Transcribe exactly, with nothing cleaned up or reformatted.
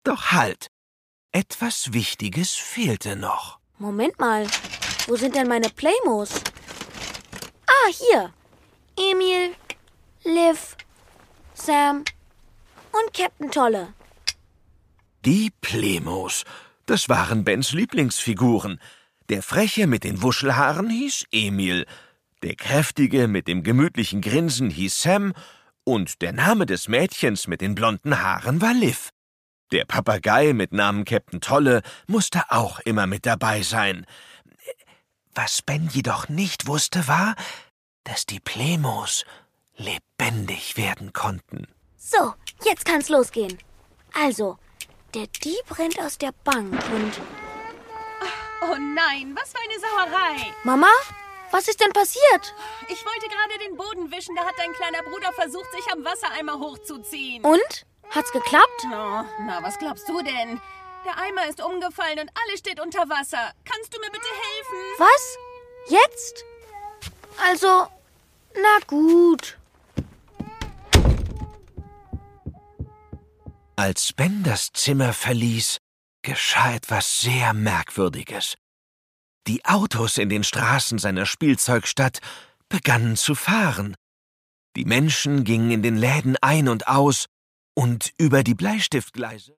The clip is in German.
Doch halt, etwas Wichtiges fehlte noch. Moment mal, wo sind denn meine Playmos? Ah, hier. Emil, Liv, Sam und Captain Tolle. Die Playmos, das waren Bens Lieblingsfiguren. Der Freche mit den Wuschelhaaren hieß Emil, der Kräftige mit dem gemütlichen Grinsen hieß Sam und der Name des Mädchens mit den blonden Haaren war Liv. Der Papagei mit Namen Captain Tolle musste auch immer mit dabei sein. Was Ben jedoch nicht wusste, war, dass die Playmos lebendig werden konnten. So, jetzt kann's losgehen. Also, der Dieb rennt aus der Bank und... Oh nein, was für eine Sauerei. Mama, was ist denn passiert? Ich wollte gerade den Boden wischen, da hat dein kleiner Bruder versucht, sich am Wassereimer hochzuziehen. Und? Hat's geklappt? Oh, na, was glaubst du denn? Der Eimer ist umgefallen und alles steht unter Wasser. Kannst du mir bitte helfen? Was? Jetzt? Also, na gut. Als Ben das Zimmer verließ, geschah etwas sehr Merkwürdiges. Die Autos in den Straßen seiner Spielzeugstadt begannen zu fahren. Die Menschen gingen in den Läden ein und aus, und über die Bleistiftgleise